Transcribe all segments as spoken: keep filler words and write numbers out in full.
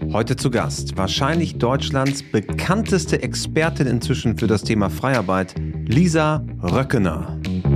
Heute zu Gast, wahrscheinlich Deutschlands bekannteste Expertin inzwischen für das Thema Freiarbeit, Lisa Röckener.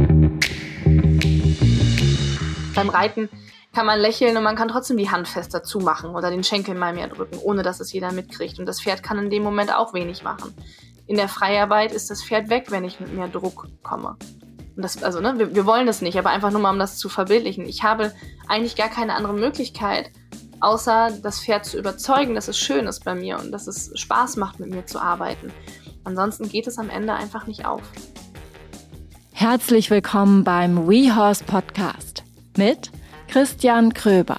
Beim Reiten kann man lächeln und man kann trotzdem die Hand fester zumachen oder den Schenkel mal mehr drücken, ohne dass es jeder mitkriegt. Und das Pferd kann in dem Moment auch wenig machen. In der Freiarbeit ist das Pferd weg, wenn ich mit mehr Druck komme. Und das, also, ne, wir, wir wollen das nicht, aber einfach nur mal, um das zu verbildlichen. Ich habe eigentlich gar keine andere Möglichkeit, außer das Pferd zu überzeugen, dass es schön ist bei mir und dass es Spaß macht, mit mir zu arbeiten. Ansonsten geht es am Ende einfach nicht auf. Herzlich willkommen beim WeHorse Podcast mit Christian Kröber.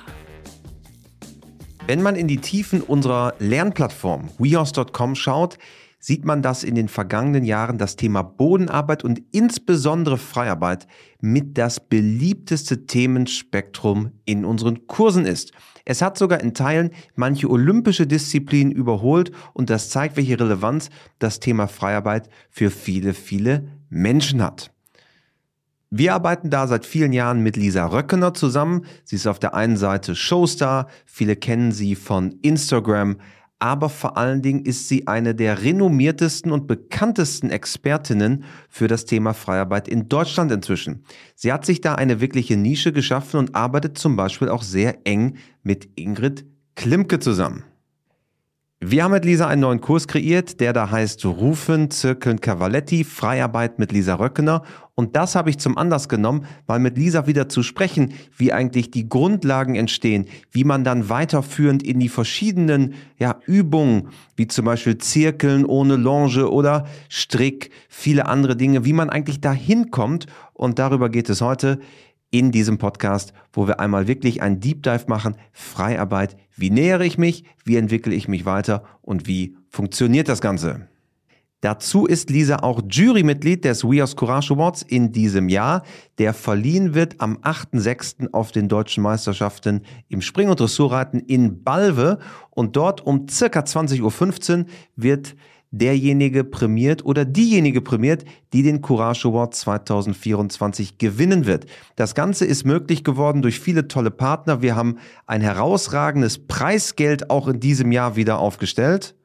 Wenn man in die Tiefen unserer Lernplattform wehorse Punkt com schaut, sieht man, dass in den vergangenen Jahren das Thema Bodenarbeit und insbesondere Freiarbeit mit das beliebteste Themenspektrum in unseren Kursen ist. Es hat sogar in Teilen manche olympische Disziplinen überholt und das zeigt, welche Relevanz das Thema Freiarbeit für viele, viele Menschen hat. Wir arbeiten da seit vielen Jahren mit Lisa Röckener zusammen. Sie ist auf der einen Seite Showstar, viele kennen sie von Instagram, aber vor allen Dingen ist sie eine der renommiertesten und bekanntesten Expertinnen für das Thema Freiarbeit in Deutschland inzwischen. Sie hat sich da eine wirkliche Nische geschaffen und arbeitet zum Beispiel auch sehr eng mit Ingrid Klimke zusammen. Wir haben mit Lisa einen neuen Kurs kreiert, der da heißt Rufen, Zirkeln, Cavaletti, Freiarbeit mit Lisa Röckener. Und das habe ich zum Anlass genommen, mal mit Lisa wieder zu sprechen, wie eigentlich die Grundlagen entstehen, wie man dann weiterführend in die verschiedenen ja, Übungen, wie zum Beispiel Zirkeln ohne Longe oder Strick, viele andere Dinge, wie man eigentlich da hinkommt. Und darüber geht es heute in diesem Podcast, wo wir einmal wirklich einen Deep Dive machen, Freiarbeit, wie nähere ich mich, wie entwickle ich mich weiter und wie funktioniert das Ganze. Dazu ist Lisa auch Jurymitglied des WeHorse Courage Awards in diesem Jahr, der verliehen wird am achten sechsten auf den Deutschen Meisterschaften im Spring- und Dressurreiten in Balve und dort um circa zwanzig Uhr fünfzehn wird derjenige prämiert oder diejenige prämiert, die den Courage Award zwanzig vierundzwanzig gewinnen wird. Das Ganze ist möglich geworden durch viele tolle Partner. Wir haben ein herausragendes Preisgeld auch in diesem Jahr wieder aufgestellt.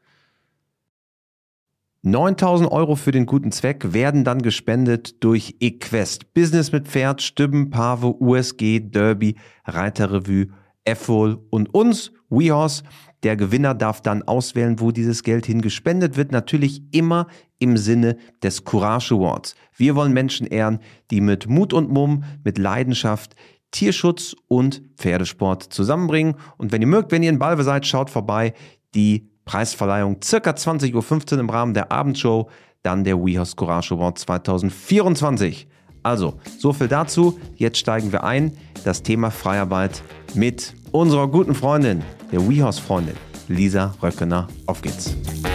neuntausend Euro für den guten Zweck werden dann gespendet durch Equest. Business mit Pferd, Stübben, Pave, U S G, Derby, Reiterrevue, F O L und uns, WeHorse. Der Gewinner darf dann auswählen, wo dieses Geld hingespendet wird. Natürlich immer im Sinne des Courage Awards. Wir wollen Menschen ehren, die mit Mut und Mumm, mit Leidenschaft Tierschutz und Pferdesport zusammenbringen. Und wenn ihr mögt, wenn ihr in Balve seid, schaut vorbei. Die Preisverleihung circa zwanzig Uhr fünfzehn im Rahmen der Abendshow, dann der WeHorse Courage Award zwanzig vierundzwanzig. Also, so viel dazu. Jetzt steigen wir ein. Das Thema Freiarbeit mit unserer guten Freundin, der WeHorse-Freundin, Lisa Röckener. Auf geht's.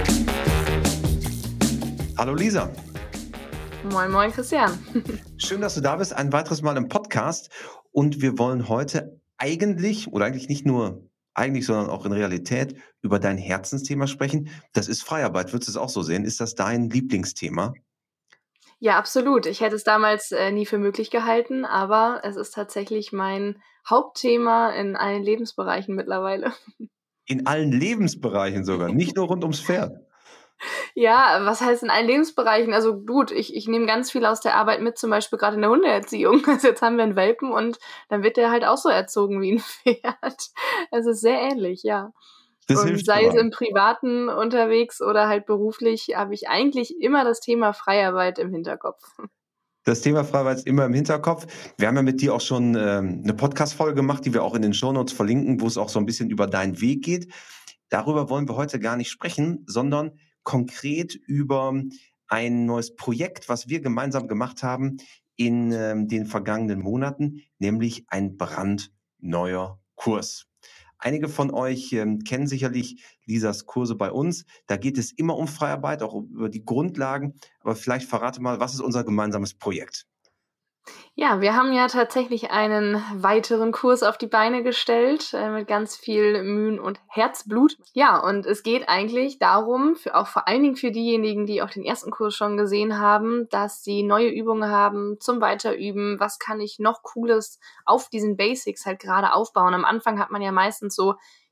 Hallo Lisa. Moin, moin Christian. Schön, dass du da bist. Ein weiteres Mal im Podcast. Und wir wollen heute eigentlich, oder eigentlich nicht nur eigentlich, sondern auch in Realität über dein Herzensthema sprechen. Das ist Freiarbeit. Würdest du es auch so sehen? Ist das dein Lieblingsthema? Ja, absolut. Ich hätte es damals äh, nie für möglich gehalten, aber es ist tatsächlich mein Hauptthema in allen Lebensbereichen mittlerweile. In allen Lebensbereichen sogar, nicht nur rund ums Pferd. Ja, was heißt in allen Lebensbereichen? Also gut, ich, ich nehme ganz viel aus der Arbeit mit, zum Beispiel gerade in der Hundeerziehung. Also jetzt haben wir einen Welpen und dann wird der halt auch so erzogen wie ein Pferd. Es ist sehr ähnlich, ja. Das und hilft sei es aber. im Privaten unterwegs oder halt beruflich, habe ich eigentlich immer das Thema Freiarbeit im Hinterkopf. Das Thema Freiarbeit ist immer im Hinterkopf. Wir haben ja mit dir auch schon ähm, eine Podcast-Folge gemacht, die wir auch in den Shownotes verlinken, wo es auch so ein bisschen über deinen Weg geht. Darüber wollen wir heute gar nicht sprechen, sondern konkret über ein neues Projekt, was wir gemeinsam gemacht haben in ähm, den vergangenen Monaten, nämlich ein brandneuer Kurs. Einige von euch ähm, kennen sicherlich Lisas Kurse bei uns. Da geht es immer um Freiarbeit, auch über die Grundlagen. Aber vielleicht verrate mal, was ist unser gemeinsames Projekt? Ja, wir haben ja tatsächlich einen weiteren Kurs auf die Beine gestellt, äh, mit ganz viel Mühen und Herzblut. Ja, und es geht eigentlich darum, für, auch vor allen Dingen für diejenigen, die auch den ersten Kurs schon gesehen haben, dass sie neue Übungen haben zum Weiterüben. Was kann ich noch Cooles auf diesen Basics halt gerade aufbauen? Am Anfang hat man ja meistens so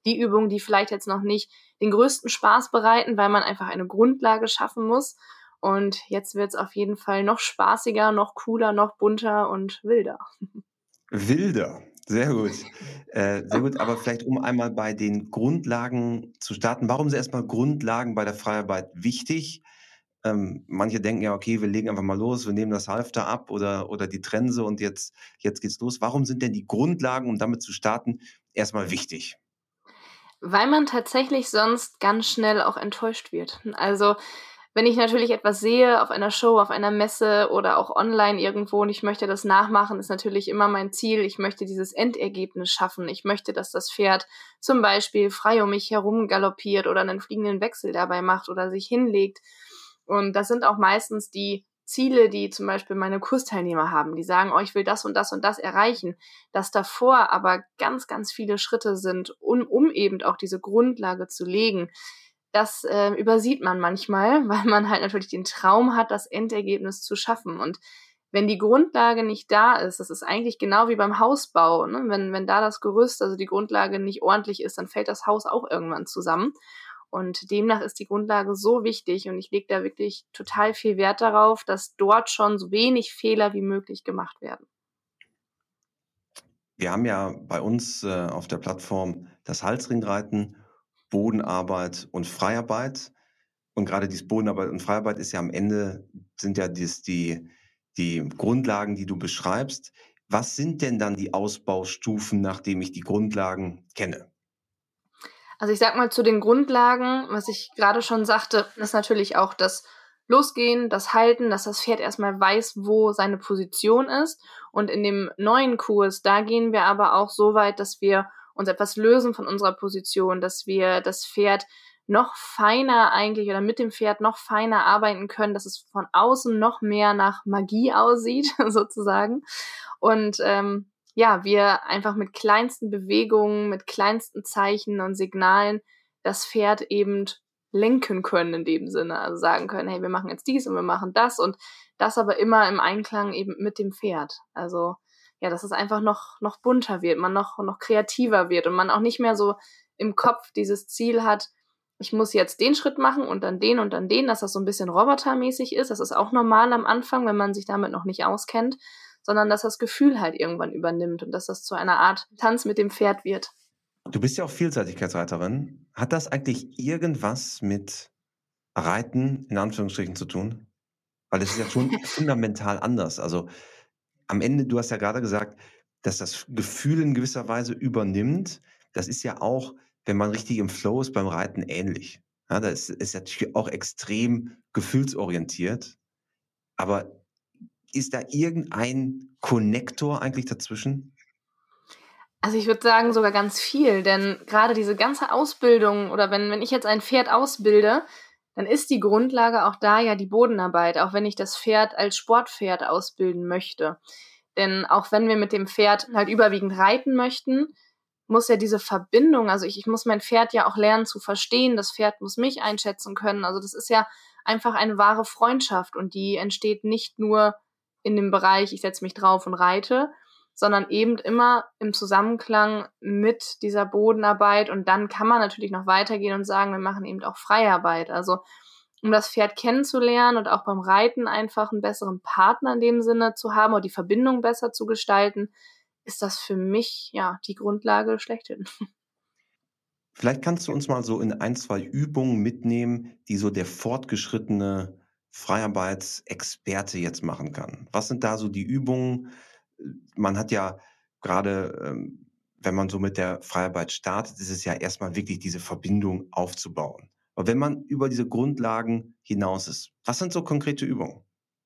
die Übungen, die vielleicht jetzt noch nicht den größten Spaß bereiten, weil man einfach eine Grundlage schaffen muss. Und jetzt wird es auf jeden Fall noch spaßiger, noch cooler, noch bunter und wilder. Wilder, sehr gut. Äh, sehr gut, aber vielleicht um einmal bei den Grundlagen zu starten. Warum sind erstmal Grundlagen bei der Freiarbeit wichtig? Ähm, manche denken ja, okay, wir legen einfach mal los, wir nehmen das Halfter ab oder, oder die Trense und jetzt, jetzt geht's los. Warum sind denn die Grundlagen, um damit zu starten, erstmal wichtig? Weil man tatsächlich sonst ganz schnell auch enttäuscht wird. Also wenn ich natürlich etwas sehe auf einer Show, auf einer Messe oder auch online irgendwo und ich möchte das nachmachen, ist natürlich immer mein Ziel. Ich möchte dieses Endergebnis schaffen. Ich möchte, dass das Pferd zum Beispiel frei um mich herum galoppiert oder einen fliegenden Wechsel dabei macht oder sich hinlegt. Und das sind auch meistens die Ziele, die zum Beispiel meine Kursteilnehmer haben. Die sagen, oh, ich will das und das und das erreichen. Dass davor aber ganz, ganz viele Schritte sind, um, um eben auch diese Grundlage zu legen. Das äh, übersieht man manchmal, weil man halt natürlich den Traum hat, das Endergebnis zu schaffen. Und wenn die Grundlage nicht da ist, das ist eigentlich genau wie beim Hausbau, ne? Wenn, wenn da das Gerüst, also die Grundlage nicht ordentlich ist, dann fällt das Haus auch irgendwann zusammen. Und demnach ist die Grundlage so wichtig und ich lege da wirklich total viel Wert darauf, dass dort schon so wenig Fehler wie möglich gemacht werden. Wir haben ja bei uns äh, auf der Plattform das Halsringreiten, Bodenarbeit und Freiarbeit. Und gerade dieses Bodenarbeit und Freiarbeit ist ja am Ende, sind ja dies, die, die Grundlagen, die du beschreibst. Was sind denn dann die Ausbaustufen, nachdem ich die Grundlagen kenne? Also ich sag mal zu den Grundlagen, was ich gerade schon sagte, ist natürlich auch das Losgehen, das Halten, dass das Pferd erstmal weiß, wo seine Position ist. Und in dem neuen Kurs, da gehen wir aber auch so weit, dass wir uns etwas lösen von unserer Position, dass wir das Pferd noch feiner eigentlich oder mit dem Pferd noch feiner arbeiten können, dass es von außen noch mehr nach Magie aussieht, sozusagen. Und ähm, ja, wir einfach mit kleinsten Bewegungen, mit kleinsten Zeichen und Signalen das Pferd eben lenken können in dem Sinne. Also sagen können, hey, wir machen jetzt dies und wir machen das und das aber immer im Einklang eben mit dem Pferd. Also ja, dass es einfach noch, noch bunter wird, man noch, noch kreativer wird und man auch nicht mehr so im Kopf dieses Ziel hat, ich muss jetzt den Schritt machen und dann den und dann den, dass das so ein bisschen robotermäßig ist. Das ist auch normal am Anfang, wenn man sich damit noch nicht auskennt, sondern dass das Gefühl halt irgendwann übernimmt und dass das zu einer Art Tanz mit dem Pferd wird. Du bist ja auch Vielseitigkeitsreiterin. Hat das eigentlich irgendwas mit Reiten in Anführungsstrichen zu tun? Weil das ist ja schon fundamental anders. Also am Ende, du hast ja gerade gesagt, dass das Gefühl in gewisser Weise übernimmt. Das ist ja auch, wenn man richtig im Flow ist, beim Reiten ähnlich. Ja, das ist natürlich auch extrem gefühlsorientiert. Aber ist da irgendein Konnektor eigentlich dazwischen? Also ich würde sagen sogar ganz viel, denn gerade diese ganze Ausbildung oder wenn, wenn ich jetzt ein Pferd ausbilde, dann ist die Grundlage auch da ja die Bodenarbeit, auch wenn ich das Pferd als Sportpferd ausbilden möchte. Denn auch wenn wir mit dem Pferd halt überwiegend reiten möchten, muss ja diese Verbindung, also ich, ich muss mein Pferd ja auch lernen zu verstehen, das Pferd muss mich einschätzen können. Also das ist ja einfach eine wahre Freundschaft und die entsteht nicht nur in dem Bereich, ich setze mich drauf und reite, sondern eben immer im Zusammenklang mit dieser Bodenarbeit. Und dann kann man natürlich noch weitergehen und sagen, wir machen eben auch Freiarbeit. Also um das Pferd kennenzulernen und auch beim Reiten einfach einen besseren Partner in dem Sinne zu haben oder die Verbindung besser zu gestalten, ist das für mich ja die Grundlage schlechthin. Vielleicht kannst du uns mal so in ein, zwei Übungen mitnehmen, die so der fortgeschrittene Freiarbeitsexperte jetzt machen kann. Was sind da so die Übungen? Man hat ja gerade, ähm, wenn man so mit der Freiarbeit startet, ist es ja erstmal wirklich diese Verbindung aufzubauen. Aber wenn man über diese Grundlagen hinaus ist, was sind so konkrete Übungen?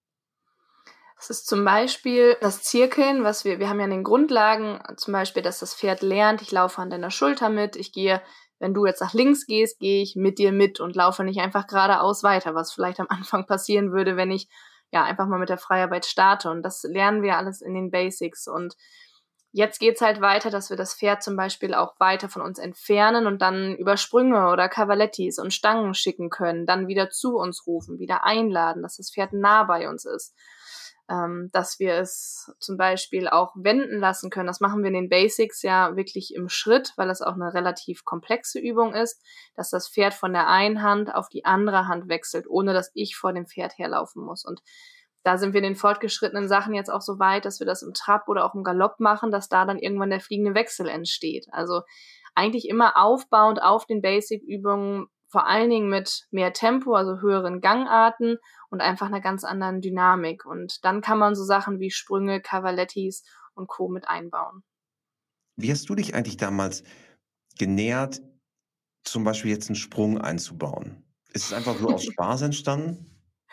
Das ist zum Beispiel das Zirkeln, was wir, wir haben ja in den Grundlagen, zum Beispiel, dass das Pferd lernt, ich laufe an deiner Schulter mit, ich gehe, wenn du jetzt nach links gehst, gehe ich mit dir mit und laufe nicht einfach geradeaus weiter, was vielleicht am Anfang passieren würde, wenn ich ja einfach mal mit der Freiarbeit starte. Und das lernen wir alles in den Basics. Und jetzt geht's halt weiter, dass wir das Pferd zum Beispiel auch weiter von uns entfernen und dann über Sprünge oder Cavalettis und Stangen schicken können, dann wieder zu uns rufen, wieder einladen, dass das Pferd nah bei uns ist. ähm, dass wir es zum Beispiel auch wenden lassen können. Das machen wir in den Basics ja wirklich im Schritt, weil das auch eine relativ komplexe Übung ist, dass das Pferd von der einen Hand auf die andere Hand wechselt, ohne dass ich vor dem Pferd herlaufen muss. Und da sind wir in den fortgeschrittenen Sachen jetzt auch so weit, dass wir das im Trab oder auch im Galopp machen, dass da dann irgendwann der fliegende Wechsel entsteht. Also eigentlich immer aufbauend auf den Basic-Übungen, vor allen Dingen mit mehr Tempo, also höheren Gangarten und einfach einer ganz anderen Dynamik. Und dann kann man so Sachen wie Sprünge, Cavalettis und Co. mit einbauen. Wie hast du dich eigentlich damals genähert, zum Beispiel jetzt einen Sprung einzubauen? Ist es einfach so aus Spaß entstanden?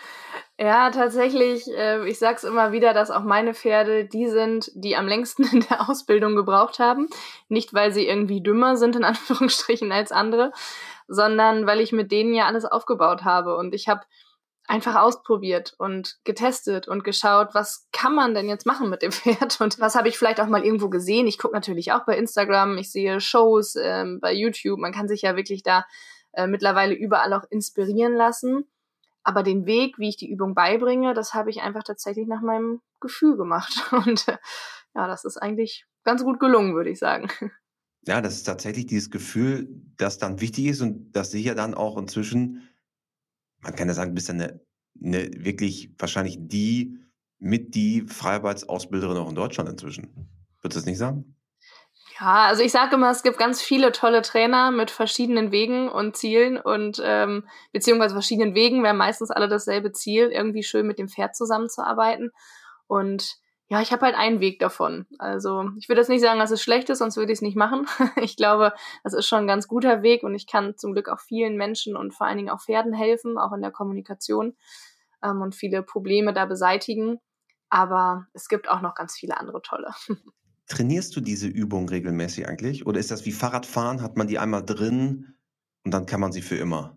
Ja, tatsächlich, äh, ich sag's immer wieder, dass auch meine Pferde die sind, die am längsten in der Ausbildung gebraucht haben. Nicht, weil sie irgendwie dümmer sind, in Anführungsstrichen, als andere, sondern weil ich mit denen ja alles aufgebaut habe. Und ich habe einfach ausprobiert und getestet und geschaut, was kann man denn jetzt machen mit dem Pferd und was habe ich vielleicht auch mal irgendwo gesehen. Ich gucke natürlich auch bei Instagram, ich sehe Shows ähm, bei YouTube. Man kann sich ja wirklich da äh, mittlerweile überall auch inspirieren lassen. Aber den Weg, wie ich die Übung beibringe, das habe ich einfach tatsächlich nach meinem Gefühl gemacht. Und äh, ja, das ist eigentlich ganz gut gelungen, würde ich sagen. Ja, das ist tatsächlich dieses Gefühl, das dann wichtig ist und das sicher dann auch inzwischen, man kann ja sagen, du bist ja eine, eine wirklich wahrscheinlich die mit die Freiarbeitsausbilderin auch in Deutschland inzwischen. Würdest du das nicht sagen? Ja, also ich sage immer, es gibt ganz viele tolle Trainer mit verschiedenen Wegen und Zielen und ähm, beziehungsweise verschiedenen Wegen. Wir haben meistens alle dasselbe Ziel, irgendwie schön mit dem Pferd zusammenzuarbeiten. Und ja, ich habe halt einen Weg davon. Also ich würde jetzt nicht sagen, dass es schlecht ist, sonst würde ich es nicht machen. Ich glaube, das ist schon ein ganz guter Weg und ich kann zum Glück auch vielen Menschen und vor allen Dingen auch Pferden helfen, auch in der Kommunikation ähm, und viele Probleme da beseitigen. Aber es gibt auch noch ganz viele andere tolle. Trainierst du diese Übung regelmäßig eigentlich? Oder ist das wie Fahrradfahren? Hat man die einmal drin und dann kann man sie für immer?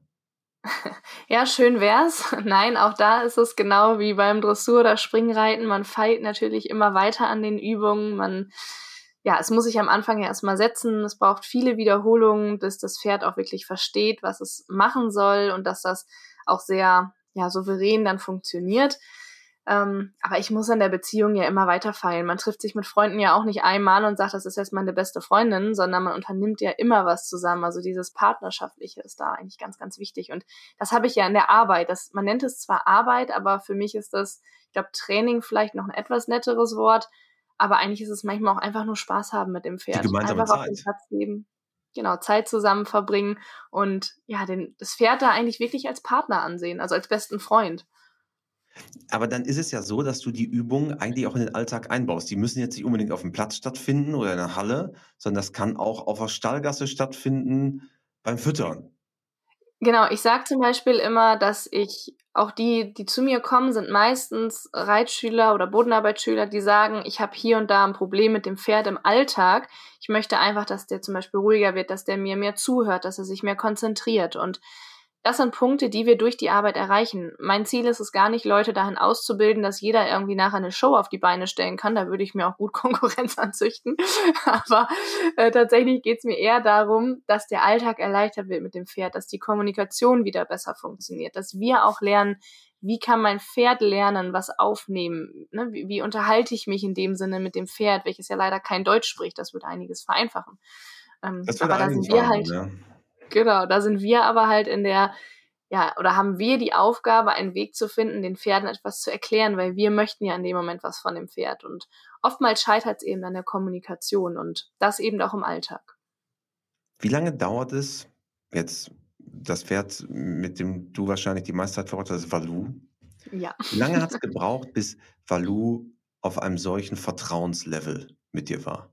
Ja, schön wär's. Nein, auch da ist es genau wie beim Dressur- oder Springreiten. Man feilt natürlich immer weiter an den Übungen. Man, ja, es muss sich am Anfang ja erstmal setzen. Es braucht viele Wiederholungen, bis das Pferd auch wirklich versteht, was es machen soll und dass das auch sehr, ja, souverän dann funktioniert. Ähm, aber ich muss an der Beziehung ja immer weiter feilen. Man trifft sich mit Freunden ja auch nicht einmal und sagt, das ist jetzt meine beste Freundin, sondern man unternimmt ja immer was zusammen. Also dieses Partnerschaftliche ist da eigentlich ganz, ganz wichtig. Und das habe ich ja in der Arbeit. Das, man nennt es zwar Arbeit, aber für mich ist das, ich glaube, Training vielleicht noch ein etwas netteres Wort. Aber eigentlich ist es manchmal auch einfach nur Spaß haben mit dem Die Pferd. gemeinsame Einfach auf den Zeit. Platz geben. Genau, Zeit zusammen verbringen und ja, den, das Pferd da eigentlich wirklich als Partner ansehen, also als besten Freund. Aber dann ist es ja so, dass du die Übungen eigentlich auch in den Alltag einbaust. Die müssen jetzt nicht unbedingt auf dem Platz stattfinden oder in der Halle, sondern das kann auch auf der Stallgasse stattfinden beim Füttern. Genau, ich sage zum Beispiel immer, dass ich auch die, die zu mir kommen, sind meistens Reitschüler oder Bodenarbeitsschüler, die sagen, ich habe hier und da ein Problem mit dem Pferd im Alltag. Ich möchte einfach, dass der zum Beispiel ruhiger wird, dass der mir mehr zuhört, dass er sich mehr konzentriert. Und das sind Punkte, die wir durch die Arbeit erreichen. Mein Ziel ist es gar nicht, Leute dahin auszubilden, dass jeder irgendwie nachher eine Show auf die Beine stellen kann. Da würde ich mir auch gut Konkurrenz anzüchten. Aber äh, tatsächlich geht es mir eher darum, dass der Alltag erleichtert wird mit dem Pferd, dass die Kommunikation wieder besser funktioniert, dass wir auch lernen, wie kann mein Pferd lernen, was aufnehmen? Ne? Wie, wie unterhalte ich mich in dem Sinne mit dem Pferd, welches ja leider kein Deutsch spricht? Das würde einiges vereinfachen. Ähm, Das würde aber da einiges sind wir vereinfachen, halt... ja. Genau, da sind wir aber halt in der, ja, oder haben wir die Aufgabe, einen Weg zu finden, den Pferden etwas zu erklären, weil wir möchten ja in dem Moment was von dem Pferd. Und oftmals scheitert es eben an der Kommunikation und das eben auch im Alltag. Wie lange dauert es jetzt, das Pferd, mit dem du wahrscheinlich die meiste Zeit verbracht hast, ist Valou? Ja. Wie lange hat es gebraucht, bis Valou auf einem solchen Vertrauenslevel mit dir war?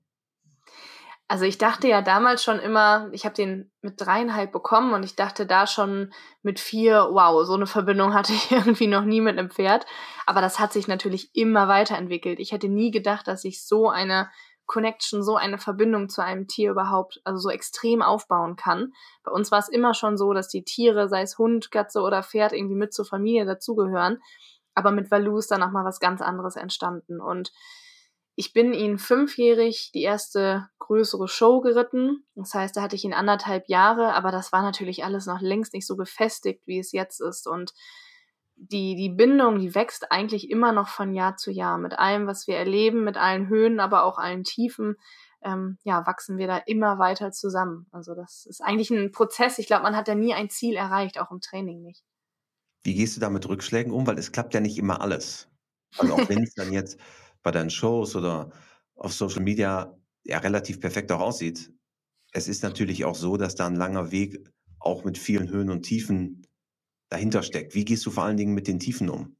Also ich dachte ja damals schon immer, ich habe den mit dreieinhalb bekommen und ich dachte da schon mit vier, wow, so eine Verbindung hatte ich irgendwie noch nie mit einem Pferd. Aber das hat sich natürlich immer weiterentwickelt. Ich hätte nie gedacht, dass ich so eine Connection, so eine Verbindung zu einem Tier überhaupt, also so extrem aufbauen kann. Bei uns war es immer schon so, dass die Tiere, sei es Hund, Katze oder Pferd, irgendwie mit zur Familie dazugehören. Aber mit Valou ist dann nochmal was ganz anderes entstanden. Und ich bin ihn fünfjährig die erste größere Show geritten. Das heißt, da hatte ich ihn anderthalb Jahre, aber das war natürlich alles noch längst nicht so gefestigt, wie es jetzt ist. Und die, die Bindung, die wächst eigentlich immer noch von Jahr zu Jahr. Mit allem, was wir erleben, mit allen Höhen, aber auch allen Tiefen, ähm, ja, wachsen wir da immer weiter zusammen. Also das ist eigentlich ein Prozess. Ich glaube, man hat ja nie ein Ziel erreicht, auch im Training nicht. Wie gehst du da mit Rückschlägen um? Weil es klappt ja nicht immer alles. Also auch wenn es dann jetzt bei deinen Shows oder auf Social Media ja relativ perfekt auch aussieht, es ist natürlich auch so, dass da ein langer Weg auch mit vielen Höhen und Tiefen dahinter steckt. Wie gehst du vor allen Dingen mit den Tiefen um?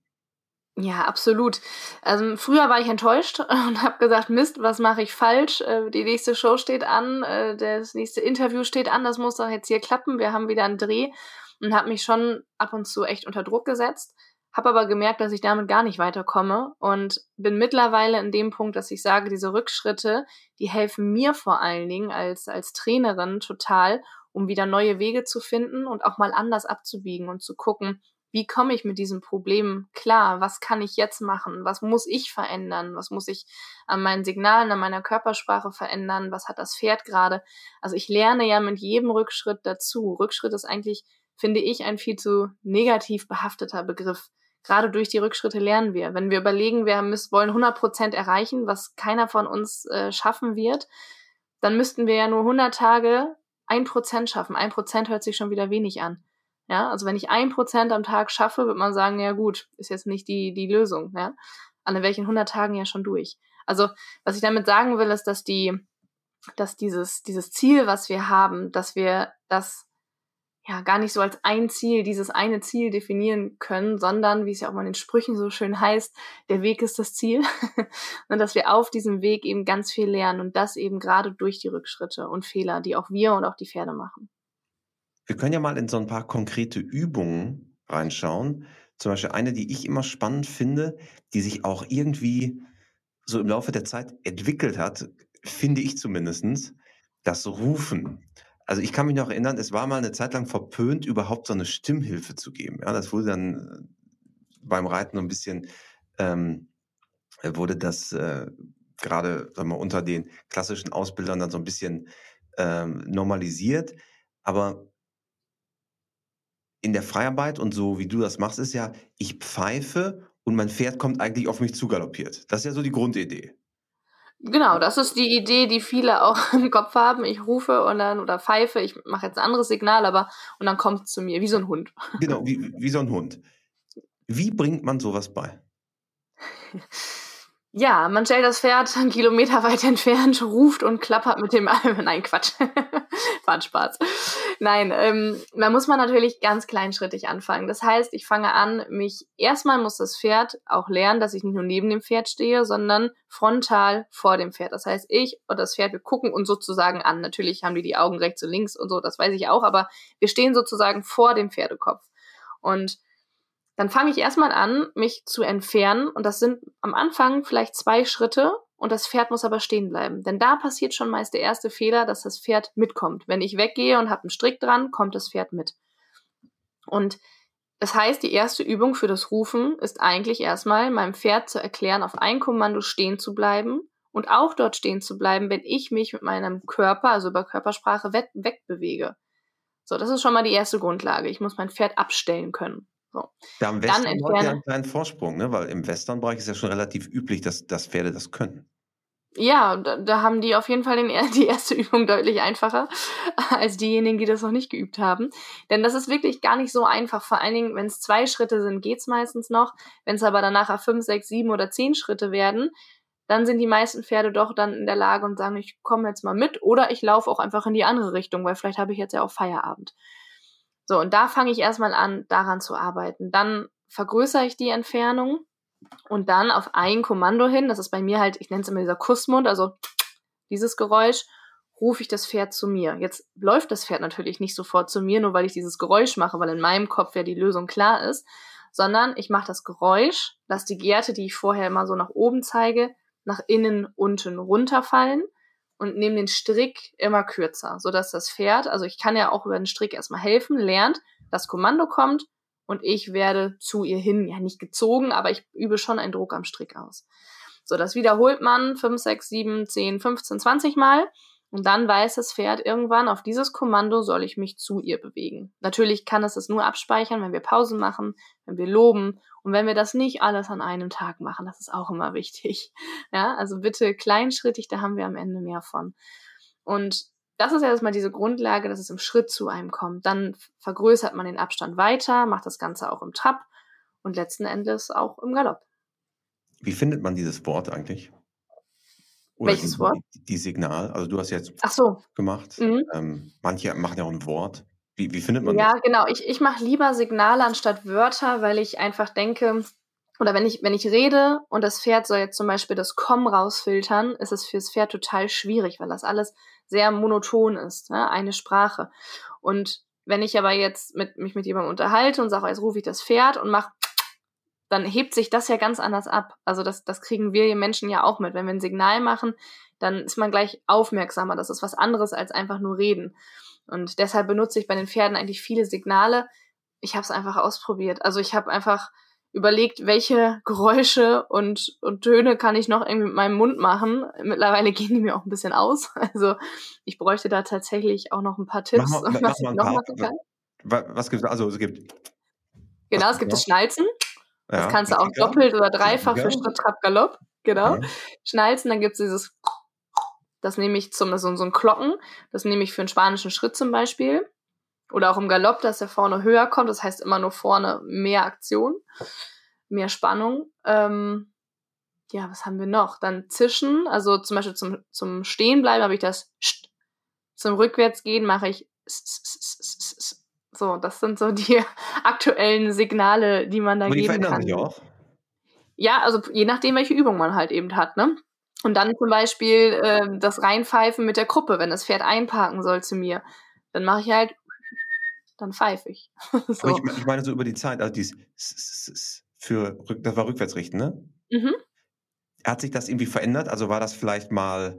Ja, absolut. Also früher war ich enttäuscht und habe gesagt, Mist, was mache ich falsch? Äh, die nächste Show steht an, äh, das nächste Interview steht an, das muss doch jetzt hier klappen. Wir haben wieder einen Dreh und habe mich schon ab und zu echt unter Druck gesetzt, habe aber gemerkt, dass ich damit gar nicht weiterkomme und bin mittlerweile in dem Punkt, dass ich sage, diese Rückschritte, die helfen mir vor allen Dingen als als Trainerin total, um wieder neue Wege zu finden und auch mal anders abzubiegen und zu gucken, wie komme ich mit diesem Problem klar? Was kann ich jetzt machen? Was muss ich verändern? Was muss ich an meinen Signalen, an meiner Körpersprache verändern? Was hat das Pferd gerade? Also ich lerne ja mit jedem Rückschritt dazu. Rückschritt ist eigentlich, finde ich, ein viel zu negativ behafteter Begriff. Gerade durch die Rückschritte lernen wir. Wenn wir überlegen, wir müssen, wollen hundert Prozent erreichen, was keiner von uns äh, schaffen wird, dann müssten wir ja nur hundert Tage ein Prozent schaffen. ein Prozent hört sich schon wieder wenig an. Ja, also wenn ich ein Prozent am Tag schaffe, wird man sagen, ja gut, ist jetzt nicht die, die Lösung, ja. An welchen hundert Tagen ja schon durch. Also, was ich damit sagen will, ist, dass die, dass dieses, dieses Ziel, was wir haben, dass wir das ja gar nicht so als ein Ziel, dieses eine Ziel definieren können, sondern, wie es ja auch mal in den Sprüchen so schön heißt, der Weg ist das Ziel. Und dass wir auf diesem Weg eben ganz viel lernen und das eben gerade durch die Rückschritte und Fehler, die auch wir und auch die Pferde machen. Wir können ja mal in so ein paar konkrete Übungen reinschauen. Zum Beispiel eine, die ich immer spannend finde, die sich auch irgendwie so im Laufe der Zeit entwickelt hat, finde ich zumindest, das Rufen. Also ich kann mich noch erinnern, es war mal eine Zeit lang verpönt, überhaupt so eine Stimmhilfe zu geben. Ja, das wurde dann beim Reiten ein bisschen, ähm, wurde das äh, gerade sagen wir, unter den klassischen Ausbildern dann so ein bisschen ähm, normalisiert. Aber in der Freiarbeit und so wie du das machst, ist ja, ich pfeife und mein Pferd kommt eigentlich auf mich zugaloppiert. Das ist ja so die Grundidee. Genau, das ist die Idee, die viele auch im Kopf haben. Ich rufe und dann oder pfeife, ich mache jetzt ein anderes Signal, aber und dann kommt es zu mir, wie so ein Hund. Genau, wie, wie so ein Hund. Wie bringt man sowas bei? Ja, man stellt das Pferd einen Kilometer weit entfernt, ruft und klappert mit dem Arm. Nein, Quatsch. War ein Spaß. Nein, ähm, da muss man natürlich ganz kleinschrittig anfangen. Das heißt, ich fange an, mich, erstmal muss das Pferd auch lernen, dass ich nicht nur neben dem Pferd stehe, sondern frontal vor dem Pferd. Das heißt, ich und das Pferd, wir gucken uns sozusagen an. Natürlich haben die die Augen rechts und links und so, das weiß ich auch, aber wir stehen sozusagen vor dem Pferdekopf. Und dann fange ich erstmal an, mich zu entfernen und das sind am Anfang vielleicht zwei Schritte und das Pferd muss aber stehen bleiben. Denn da passiert schon meist der erste Fehler, dass das Pferd mitkommt. Wenn ich weggehe und habe einen Strick dran, kommt das Pferd mit. Und das heißt, die erste Übung für das Rufen ist eigentlich erstmal meinem Pferd zu erklären, auf ein Kommando stehen zu bleiben und auch dort stehen zu bleiben, wenn ich mich mit meinem Körper, also über Körpersprache, weg, wegbewege. So, das ist schon mal die erste Grundlage. Ich muss mein Pferd abstellen können. So. Da im Western hat ja einen kleinen Vorsprung, ne? Weil im Westernbereich ist ja schon relativ üblich, dass, dass Pferde das können. Ja, da, da haben die auf jeden Fall den, die erste Übung deutlich einfacher als diejenigen, die das noch nicht geübt haben. Denn das ist wirklich gar nicht so einfach. Vor allen Dingen, wenn es zwei Schritte sind, geht's meistens noch. Wenn es aber danach fünf, sechs, sieben oder zehn Schritte werden, dann sind die meisten Pferde doch dann in der Lage und sagen, ich komme jetzt mal mit oder ich laufe auch einfach in die andere Richtung, weil vielleicht habe ich jetzt ja auch Feierabend. So, und da fange ich erstmal an, daran zu arbeiten. Dann vergrößere ich die Entfernung und dann auf ein Kommando hin, das ist bei mir halt, ich nenne es immer dieser Kussmund, also dieses Geräusch, rufe ich das Pferd zu mir. Jetzt läuft das Pferd natürlich nicht sofort zu mir, nur weil ich dieses Geräusch mache, weil in meinem Kopf ja die Lösung klar ist, sondern ich mache das Geräusch, lasse die Gerte, die ich vorher immer so nach oben zeige, nach innen unten runterfallen und nehme den Strick immer kürzer, sodass das Pferd, also ich kann ja auch über den Strick erstmal helfen, lernt, das Kommando kommt und ich werde zu ihr hin, ja nicht gezogen, aber ich übe schon einen Druck am Strick aus. So, das wiederholt man fünf, sechs, sieben, zehn, fünfzehn, zwanzig Mal Und dann weiß das Pferd irgendwann, auf dieses Kommando soll ich mich zu ihr bewegen. Natürlich kann es es nur abspeichern, wenn wir Pausen machen, wenn wir loben und wenn wir das nicht alles an einem Tag machen. Das ist auch immer wichtig. Ja, also bitte kleinschrittig, da haben wir am Ende mehr von. Und das ist ja erstmal diese Grundlage, dass es im Schritt zu einem kommt. Dann vergrößert man den Abstand weiter, macht das Ganze auch im Trab und letzten Endes auch im Galopp. Wie findet man dieses Wort eigentlich? Oder Welches die, Wort? Die, die Signal, also du hast jetzt Ach so. gemacht. Mhm. Ähm, manche machen ja auch ein Wort. Wie, wie findet man Ja, das? genau. Ich, ich mache lieber Signale anstatt Wörter, weil ich einfach denke, oder wenn ich, wenn ich rede und das Pferd soll jetzt zum Beispiel das Komm rausfiltern, ist es fürs Pferd total schwierig, weil das alles sehr monoton ist, ne? Eine Sprache. Und wenn ich aber jetzt mit, mich mit jemandem unterhalte und sage, jetzt rufe ich das Pferd und mache, dann hebt sich das ja ganz anders ab. Also das, das kriegen wir Menschen ja auch mit. Wenn wir ein Signal machen, dann ist man gleich aufmerksamer. Das ist was anderes als einfach nur reden. Und deshalb benutze ich bei den Pferden eigentlich viele Signale. Ich habe es einfach ausprobiert. Also ich habe einfach überlegt, welche Geräusche und, und Töne kann ich noch irgendwie mit meinem Mund machen. Mittlerweile gehen die mir auch ein bisschen aus. Also ich bräuchte da tatsächlich auch noch ein paar Tipps, Mach mal, was mach mal ich ein noch paar. machen kann. Was, was gibt es? Also es gibt. Genau, was es gibt noch? das Schnalzen. Das Ja, kannst du auch Klassiker. doppelt oder dreifach für Klassiker. Schritt, Trab, Galopp. Genau. Mhm. Schnalzen, dann gibt's dieses, das nehme ich zum, so, so ein Glocken, das nehme ich für einen spanischen Schritt zum Beispiel. Oder auch im Galopp, dass der vorne höher kommt. Das heißt immer nur vorne mehr Aktion, mehr Spannung. Ähm, ja, was haben wir noch? Dann Zischen, also zum Beispiel zum, zum Stehenbleiben habe ich das St. Zum Rückwärtsgehen mache ich S, S, S, S, S. So, das sind so die aktuellen Signale, die man da Aber die geben verändern kann. sich auch. Ja, also je nachdem, welche Übung man halt eben hat, ne? Und dann zum Beispiel äh, das Reinpfeifen mit der Gruppe, wenn das Pferd einparken soll zu mir. Dann mache ich halt, dann pfeife ich. So. Aber ich, ich meine so über die Zeit, also dieses S, S, S für rück- das war Rückwärtsrichten, ne? Mhm. Hat sich das irgendwie verändert? Also war das vielleicht mal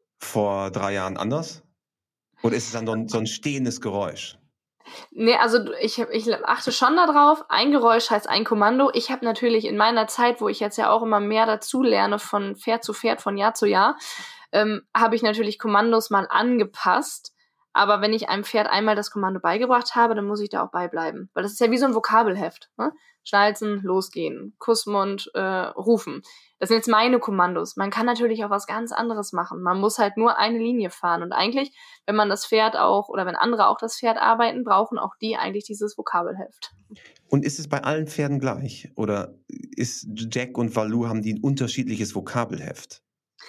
vor drei Jahren anders? Oder ist es dann so ein, so ein stehendes Geräusch? Nee, also ich, ich achte schon darauf, ein Geräusch heißt ein Kommando. Ich habe natürlich in meiner Zeit, wo ich jetzt ja auch immer mehr dazu lerne, von Pferd zu Pferd, von Jahr zu Jahr, ähm, habe ich natürlich Kommandos mal angepasst. Aber wenn ich einem Pferd einmal das Kommando beigebracht habe, dann muss ich da auch beibleiben. Weil das ist ja wie so ein Vokabelheft. Ne? Schnalzen, losgehen, Kussmund, äh, rufen. Das sind jetzt meine Kommandos. Man kann natürlich auch was ganz anderes machen. Man muss halt nur eine Linie fahren. Und eigentlich, wenn man das Pferd auch, oder wenn andere auch das Pferd arbeiten, brauchen auch die eigentlich dieses Vokabelheft. Und ist es bei allen Pferden gleich? Oder ist Jack und Valou, haben die ein unterschiedliches Vokabelheft?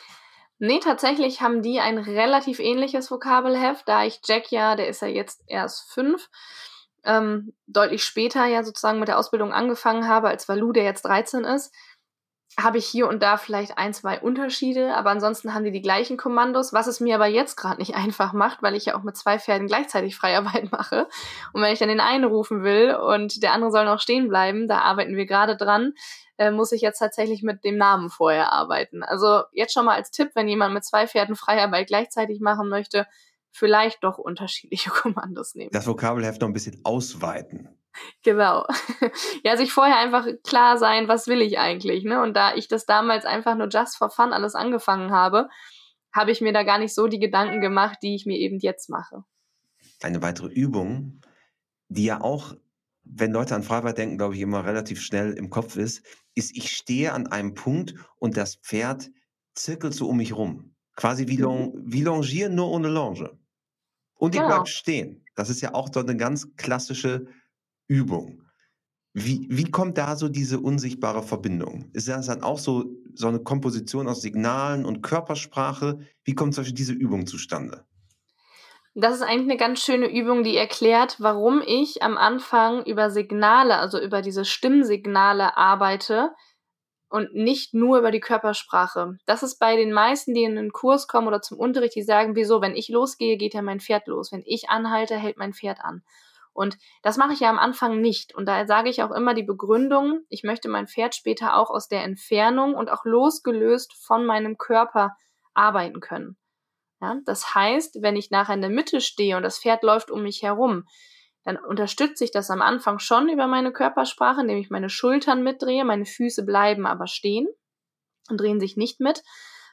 Nee, tatsächlich haben die ein relativ ähnliches Vokabelheft, da ich Jack ja, der ist ja jetzt erst fünf, ähm, deutlich später ja sozusagen mit der Ausbildung angefangen habe, als Valou, der jetzt dreizehn ist, habe ich hier und da vielleicht ein, zwei Unterschiede, aber ansonsten haben die die gleichen Kommandos, was es mir aber jetzt gerade nicht einfach macht, weil ich ja auch mit zwei Pferden gleichzeitig Freiarbeit mache. Und wenn ich dann den einen rufen will und der andere soll noch stehen bleiben, da arbeiten wir gerade dran, äh, muss ich jetzt tatsächlich mit dem Namen vorher arbeiten. Also jetzt schon mal als Tipp, wenn jemand mit zwei Pferden Freiarbeit gleichzeitig machen möchte, vielleicht doch unterschiedliche Kommandos nehmen. Das Vokabelheft noch ein bisschen ausweiten. Genau. Ja, sich vorher einfach klar sein, was will ich eigentlich, ne? Und da ich das damals einfach nur just for fun alles angefangen habe, habe ich mir da gar nicht so die Gedanken gemacht, die ich mir eben jetzt mache. Eine weitere Übung, die ja auch, wenn Leute an Freiarbeit denken, glaube ich, immer relativ schnell im Kopf ist, ist, ich stehe an einem Punkt und das Pferd zirkelt so um mich rum. Quasi wie, long, wie Longieren, nur ohne Longe. Und ich Genau. bleib stehen. Das ist ja auch so eine ganz klassische Übung. Wie, wie kommt da so diese unsichtbare Verbindung? Ist das dann auch so, so eine Komposition aus Signalen und Körpersprache? Wie kommt zum Beispiel diese Übung zustande? Das ist eigentlich eine ganz schöne Übung, die erklärt, warum ich am Anfang über Signale, also über diese Stimmsignale arbeite und nicht nur über die Körpersprache. Das ist bei den meisten, die in den Kurs kommen oder zum Unterricht, die sagen, wieso, wenn ich losgehe, geht ja mein Pferd los. Wenn ich anhalte, hält mein Pferd an. Und das mache ich ja am Anfang nicht. Und da sage ich auch immer die Begründung, ich möchte mein Pferd später auch aus der Entfernung und auch losgelöst von meinem Körper arbeiten können. Ja, das heißt, wenn ich nachher in der Mitte stehe und das Pferd läuft um mich herum, dann unterstütze ich das am Anfang schon über meine Körpersprache, indem ich meine Schultern mitdrehe, meine Füße bleiben aber stehen und drehen sich nicht mit.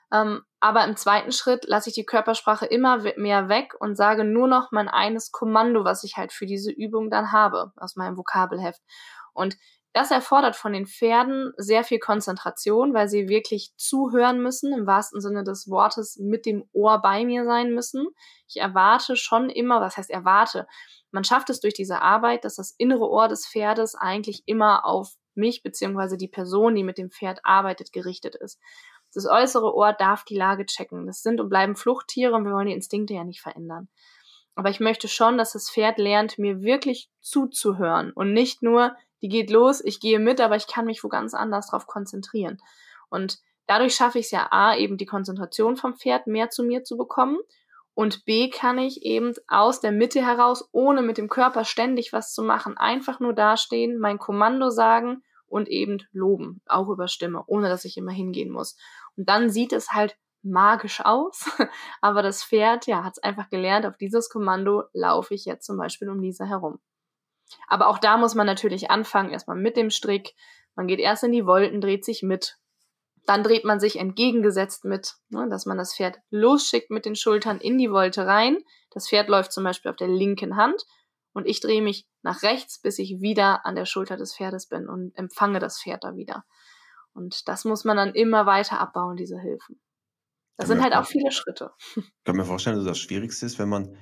Ähm, aber im zweiten Schritt lasse ich die Körpersprache immer mehr weg und sage nur noch mein eines Kommando, was ich halt für diese Übung dann habe, aus meinem Vokabelheft. Und das erfordert von den Pferden sehr viel Konzentration, weil sie wirklich zuhören müssen, im wahrsten Sinne des Wortes mit dem Ohr bei mir sein müssen. Ich erwarte schon immer, was heißt erwarte? Man schafft es durch diese Arbeit, dass das innere Ohr des Pferdes eigentlich immer auf mich bzw. die Person, die mit dem Pferd arbeitet, gerichtet ist. Das äußere Ohr darf die Lage checken. Das sind und bleiben Fluchttiere und wir wollen die Instinkte ja nicht verändern. Aber ich möchte schon, dass das Pferd lernt, mir wirklich zuzuhören und nicht nur, die geht los, ich gehe mit, aber ich kann mich wo ganz anders drauf konzentrieren. Und dadurch schaffe ich es ja A, eben die Konzentration vom Pferd mehr zu mir zu bekommen und B, kann ich eben aus der Mitte heraus, ohne mit dem Körper ständig was zu machen, einfach nur dastehen, mein Kommando sagen und eben loben, auch über Stimme, ohne dass ich immer hingehen muss. Und dann sieht es halt magisch aus, aber das Pferd, ja, hat es einfach gelernt, auf dieses Kommando laufe ich jetzt zum Beispiel um Lisa herum. Aber auch da muss man natürlich anfangen, erstmal mit dem Strick. Man geht erst in die Volten, dreht sich mit. Dann dreht man sich entgegengesetzt mit, ne, dass man das Pferd losschickt mit den Schultern in die Volte rein. Das Pferd läuft zum Beispiel auf der linken Hand und ich drehe mich nach rechts, bis ich wieder an der Schulter des Pferdes bin und empfange das Pferd da wieder. Und das muss man dann immer weiter abbauen, diese Hilfen. Das sind halt auch viele Schritte. Ich kann mir vorstellen, dass das Schwierigste ist, wenn man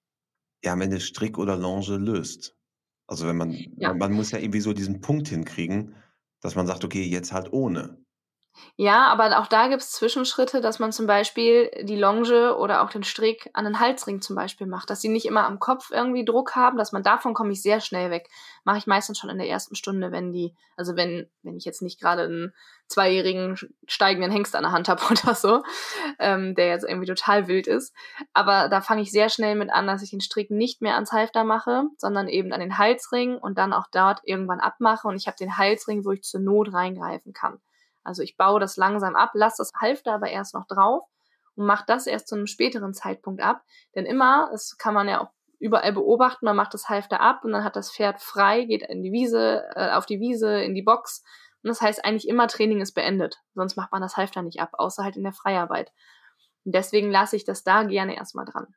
ja am Ende Strick oder Longe löst. Also wenn man, Ja. man, man muss ja irgendwie so diesen Punkt hinkriegen, dass man sagt, okay, jetzt halt ohne. Ja, aber auch da gibt's Zwischenschritte, dass man zum Beispiel die Longe oder auch den Strick an den Halsring zum Beispiel macht, dass sie nicht immer am Kopf irgendwie Druck haben, dass man davon komme ich sehr schnell weg. Mache ich meistens schon in der ersten Stunde, wenn die, also wenn wenn ich jetzt nicht gerade einen zweijährigen steigenden Hengst an der Hand habe oder so, ähm, der jetzt irgendwie total wild ist. Aber da fange ich sehr schnell mit an, dass ich den Strick nicht mehr ans Halfter mache, sondern eben an den Halsring und dann auch dort irgendwann abmache und ich habe den Halsring, wo ich zur Not reingreifen kann. Also ich baue das langsam ab, lasse das Halfter aber erst noch drauf und mache das erst zu einem späteren Zeitpunkt ab. Denn immer, das kann man ja auch überall beobachten, man macht das Halfter ab und dann hat das Pferd frei, geht in die Wiese, äh, auf die Wiese, in die Box. Und das heißt eigentlich immer, Training ist beendet. Sonst macht man das Halfter nicht ab, außer halt in der Freiarbeit. Und deswegen lasse ich das da gerne erstmal dran.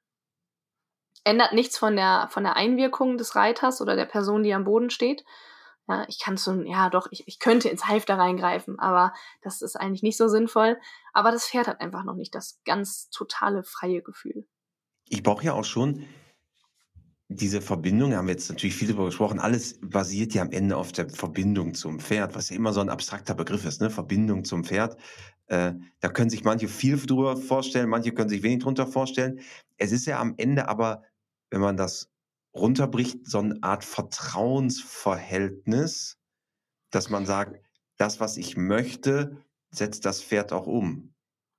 Ändert nichts von der, von der Einwirkung des Reiters oder der Person, die am Boden steht. Ja, ich kann so, ja doch, ich, ich könnte ins Halfter reingreifen, aber das ist eigentlich nicht so sinnvoll. Aber das Pferd hat einfach noch nicht das ganz totale freie Gefühl. Ich brauche ja auch schon diese Verbindung, da haben wir jetzt natürlich viel darüber gesprochen, alles basiert ja am Ende auf der Verbindung zum Pferd, was ja immer so ein abstrakter Begriff ist, ne? Verbindung zum Pferd. Äh, da können sich manche viel drüber vorstellen, manche können sich wenig drunter vorstellen. Es ist ja am Ende aber, wenn man das runterbricht, so eine Art Vertrauensverhältnis, dass man sagt, das, was ich möchte, setzt das Pferd auch um.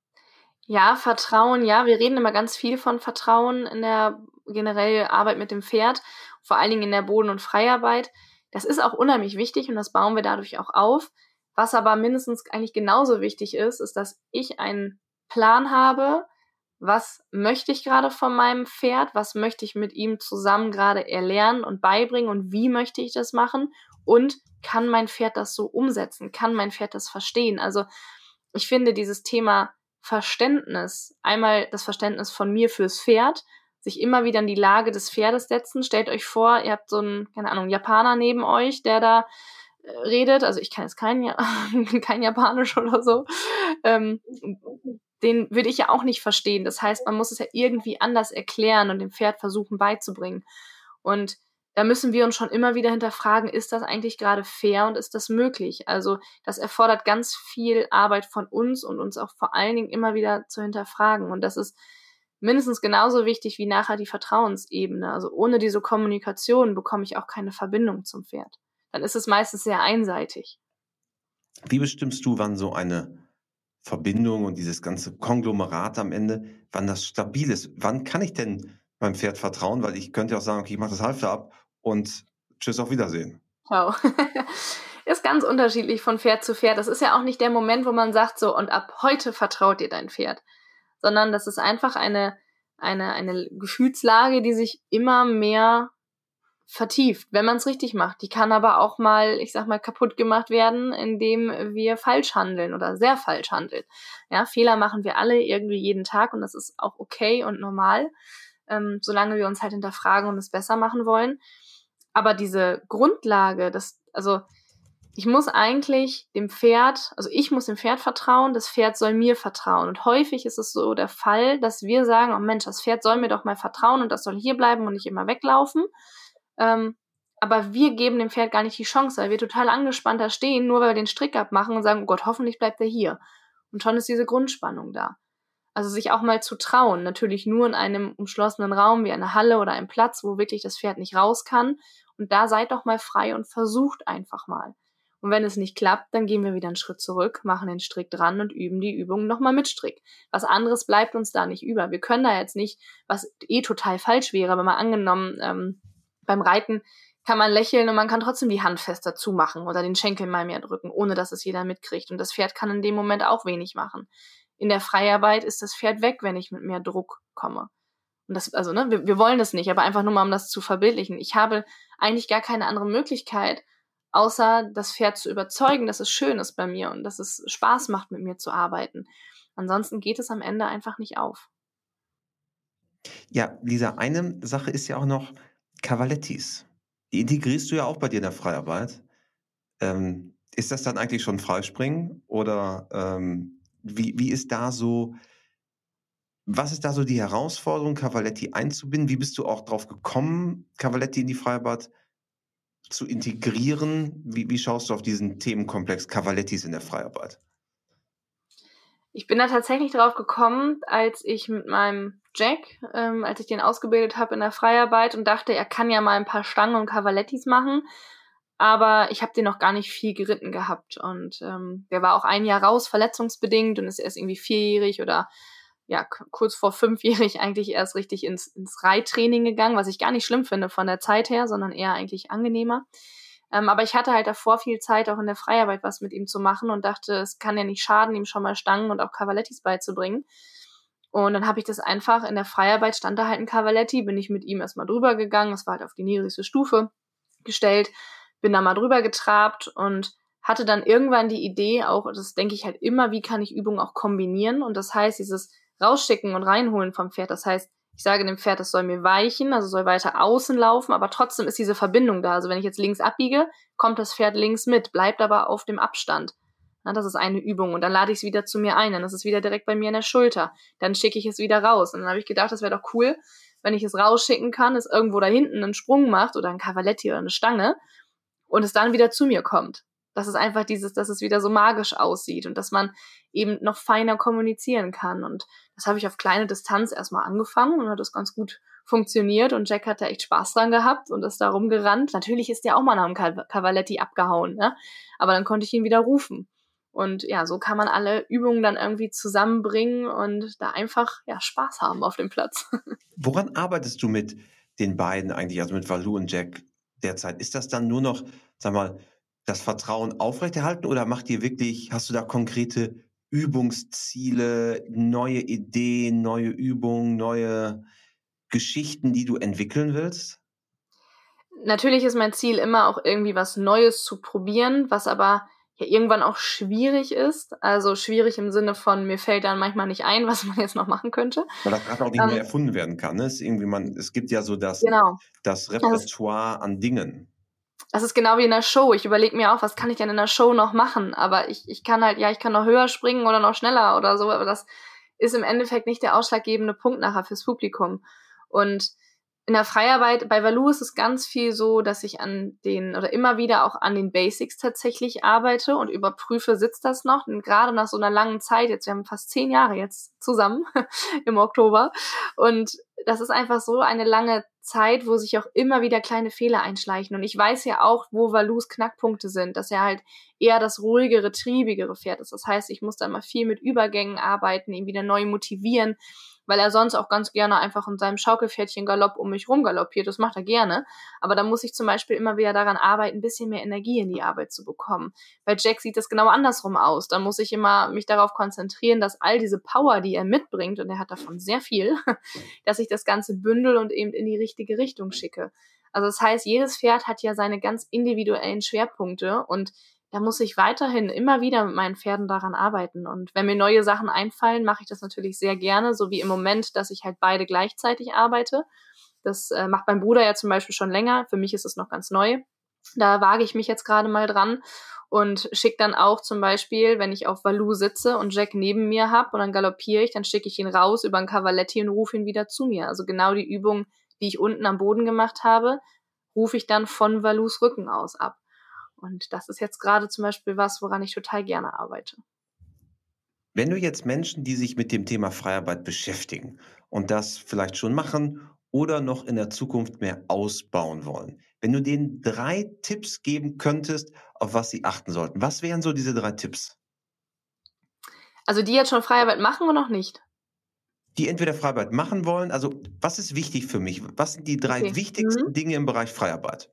Ja, Vertrauen, ja, wir reden immer ganz viel von Vertrauen in der generell Arbeit mit dem Pferd, vor allen Dingen in der Boden- und Freiarbeit. Das ist auch unheimlich wichtig und das bauen wir dadurch auch auf. Was aber mindestens eigentlich genauso wichtig ist, ist, dass ich einen Plan habe, was möchte ich gerade von meinem Pferd, was möchte ich mit ihm zusammen gerade erlernen und beibringen und wie möchte ich das machen und kann mein Pferd das so umsetzen, kann mein Pferd das verstehen. Also ich finde dieses Thema Verständnis, einmal das Verständnis von mir fürs Pferd, sich immer wieder in die Lage des Pferdes setzen. Stellt euch vor, ihr habt so einen, keine Ahnung, Japaner neben euch, der da äh, redet. Also ich kann jetzt kein, kein Japanisch oder so. Ähm, den würde ich ja auch nicht verstehen. Das heißt, man muss es ja irgendwie anders erklären und dem Pferd versuchen beizubringen. Und da müssen wir uns schon immer wieder hinterfragen, ist das eigentlich gerade fair und ist das möglich? Also das erfordert ganz viel Arbeit von uns und uns auch vor allen Dingen immer wieder zu hinterfragen. Und das ist mindestens genauso wichtig wie nachher die Vertrauensebene. Also ohne diese Kommunikation bekomme ich auch keine Verbindung zum Pferd. Dann ist es meistens sehr einseitig. Wie bestimmst du, wann so eine Verbindung und dieses ganze Konglomerat am Ende, wann das stabil ist? Wann kann ich denn meinem Pferd vertrauen? Weil ich könnte ja auch sagen, okay, ich mache das Halfter ab und tschüss, auf Wiedersehen. Ciao. Ist ganz unterschiedlich von Pferd zu Pferd. Das ist ja auch nicht der Moment, wo man sagt so, und ab heute vertraut dir dein Pferd. Sondern das ist einfach eine, eine, eine Gefühlslage, die sich immer mehr vertieft, wenn man es richtig macht. Die kann aber auch mal, ich sag mal, kaputt gemacht werden, indem wir falsch handeln oder sehr falsch handeln. Ja, Fehler machen wir alle irgendwie jeden Tag und das ist auch okay und normal, ähm, solange wir uns halt hinterfragen und es besser machen wollen. Aber diese Grundlage, das, also ich muss eigentlich dem Pferd, also ich muss dem Pferd vertrauen, das Pferd soll mir vertrauen. Und häufig ist es so der Fall, dass wir sagen, oh Mensch, das Pferd soll mir doch mal vertrauen und das soll hier bleiben und nicht immer weglaufen. Ähm, aber wir geben dem Pferd gar nicht die Chance, weil wir total angespannt da stehen, nur weil wir den Strick abmachen und sagen, oh Gott, hoffentlich bleibt er hier. Und schon ist diese Grundspannung da. Also sich auch mal zu trauen, natürlich nur in einem umschlossenen Raum wie eine Halle oder ein Platz, wo wirklich das Pferd nicht raus kann. Und da seid doch mal frei und versucht einfach mal. Und wenn es nicht klappt, dann gehen wir wieder einen Schritt zurück, machen den Strick dran und üben die Übungen nochmal mit Strick. Was anderes bleibt uns da nicht über. Wir können da jetzt nicht, was eh total falsch wäre, aber mal angenommen, ähm, beim Reiten kann man lächeln und man kann trotzdem die Hand fester zumachen oder den Schenkel mal mehr drücken, ohne dass es jeder mitkriegt. Und das Pferd kann in dem Moment auch wenig machen. In der Freiarbeit ist das Pferd weg, wenn ich mit mehr Druck komme. Und das, also, ne, wir, wir wollen das nicht, aber einfach nur mal, um das zu verbildlichen. Ich habe eigentlich gar keine andere Möglichkeit, außer das Pferd zu überzeugen, dass es schön ist bei mir und dass es Spaß macht, mit mir zu arbeiten. Ansonsten geht es am Ende einfach nicht auf. Ja, Lisa, eine Sache ist ja auch noch Cavalettis. Die integrierst du ja auch bei dir in der Freiarbeit. Ähm, ist das dann eigentlich schon Freispringen oder ähm, wie, wie ist da so, was ist da so die Herausforderung, Cavaletti einzubinden? Wie bist du auch drauf gekommen, Cavaletti in die Freiarbeit zu integrieren? Wie, wie schaust du auf diesen Themenkomplex Cavalettis in der Freiarbeit? Ich bin da tatsächlich drauf gekommen, als ich mit meinem Jack, ähm, als ich den ausgebildet habe in der Freiarbeit und dachte, er kann ja mal ein paar Stangen und Cavalettis machen, aber ich habe den noch gar nicht viel geritten gehabt und ähm, der war auch ein Jahr raus, verletzungsbedingt und ist erst irgendwie vierjährig oder ja, k- kurz vor fünfjährig eigentlich erst richtig ins, ins Reittraining gegangen, was ich gar nicht schlimm finde von der Zeit her, sondern eher eigentlich angenehmer. Ähm, aber ich hatte halt davor viel Zeit, auch in der Freiarbeit was mit ihm zu machen und dachte, es kann ja nicht schaden, ihm schon mal Stangen und auch Cavalettis beizubringen. Und dann habe ich das einfach, in der Freiarbeit stand da halt ein Cavaletti, bin ich mit ihm erstmal drüber gegangen, das war halt auf die niedrigste Stufe gestellt, bin da mal drüber getrabt und hatte dann irgendwann die Idee, auch, das denke ich halt immer, wie kann ich Übungen auch kombinieren? Und das heißt, dieses Rausschicken und Reinholen vom Pferd, das heißt, ich sage dem Pferd, es soll mir weichen, also soll weiter außen laufen, aber trotzdem ist diese Verbindung da. Also wenn ich jetzt links abbiege, kommt das Pferd links mit, bleibt aber auf dem Abstand. Na, das ist eine Übung. Und dann lade ich es wieder zu mir ein, dann ist es wieder direkt bei mir in der Schulter. Dann schicke ich es wieder raus. Und dann habe ich gedacht, das wäre doch cool, wenn ich es rausschicken kann, es irgendwo da hinten einen Sprung macht oder ein Cavaletti oder eine Stange und es dann wieder zu mir kommt. Das ist einfach dieses, dass es wieder so magisch aussieht und dass man eben noch feiner kommunizieren kann. Und das habe ich auf kleine Distanz erstmal angefangen und hat das ganz gut funktioniert. Und Jack hat da echt Spaß dran gehabt und ist da rumgerannt. Natürlich ist der auch mal nach dem Cavaletti abgehauen, ne? Aber dann konnte ich ihn wieder rufen. Und ja, so kann man alle Übungen dann irgendwie zusammenbringen und da einfach ja Spaß haben auf dem Platz. Woran arbeitest du mit den beiden eigentlich, also mit Valou und Jack derzeit? Ist das dann nur noch, sag mal, das Vertrauen aufrechterhalten oder macht ihr wirklich, hast du da konkrete Übungsziele, neue Ideen, neue Übungen, neue Geschichten, die du entwickeln willst? Natürlich ist mein Ziel immer auch irgendwie was Neues zu probieren, was aber ja irgendwann auch schwierig ist. Also schwierig im Sinne von, mir fällt dann manchmal nicht ein, was man jetzt noch machen könnte. Weil das gerade auch nicht Ähm, mehr erfunden werden kann. Ne? Es, ist irgendwie man, es gibt ja so das, genau. das Das, Repertoire an Dingen. das ist genau wie in der Show. Ich überlege mir auch, was kann ich denn in der Show noch machen? Aber ich, ich kann halt, ja, ich kann noch höher springen oder noch schneller oder so, aber das ist im Endeffekt nicht der ausschlaggebende Punkt nachher fürs Publikum. Und in der Freiarbeit, bei Valou ist es ganz viel so, dass ich an den, oder immer wieder auch an den Basics tatsächlich arbeite und überprüfe, sitzt das noch? Und gerade nach so einer langen Zeit, jetzt, wir haben fast zehn Jahre jetzt zusammen im Oktober. Und das ist einfach so eine lange Zeit, wo sich auch immer wieder kleine Fehler einschleichen. Und ich weiß ja auch, wo Valous Knackpunkte sind, dass er halt eher das ruhigere, triebigere Pferd ist. Das heißt, ich muss da immer viel mit Übergängen arbeiten, ihn wieder neu motivieren, weil er sonst auch ganz gerne einfach in seinem Schaukelpferdchen Galopp um mich rum galoppiert. Das macht er gerne. Aber da muss ich zum Beispiel immer wieder daran arbeiten, ein bisschen mehr Energie in die Arbeit zu bekommen. Bei Jack sieht das genau andersrum aus. Da muss ich immer mich darauf konzentrieren, dass all diese Power, die er mitbringt, und er hat davon sehr viel, dass ich das Ganze bündel und eben in die richtige Richtung schicke. Also das heißt, jedes Pferd hat ja seine ganz individuellen Schwerpunkte und da muss ich weiterhin immer wieder mit meinen Pferden daran arbeiten. Und wenn mir neue Sachen einfallen, mache ich das natürlich sehr gerne, so wie im Moment, dass ich halt beide gleichzeitig arbeite. Das äh, macht mein Bruder ja zum Beispiel schon länger. Für mich ist es noch ganz neu. Da wage ich mich jetzt gerade mal dran und schicke dann auch zum Beispiel, wenn ich auf Valou sitze und Jack neben mir habe und dann galoppiere ich, dann schicke ich ihn raus über einen Cavaletti und rufe ihn wieder zu mir. Also genau die Übung, die ich unten am Boden gemacht habe, rufe ich dann von Valous Rücken aus ab. Und das ist jetzt gerade zum Beispiel was, woran ich total gerne arbeite. Wenn du jetzt Menschen, die sich mit dem Thema Freiarbeit beschäftigen und das vielleicht schon machen oder noch in der Zukunft mehr ausbauen wollen, wenn du denen drei Tipps geben könntest, auf was sie achten sollten, was wären so diese drei Tipps? Also die jetzt schon Freiarbeit machen oder noch nicht? Die entweder Freiarbeit machen wollen, also was ist wichtig für mich? Was sind die drei Okay. wichtigsten Mhm. Dinge im Bereich Freiarbeit?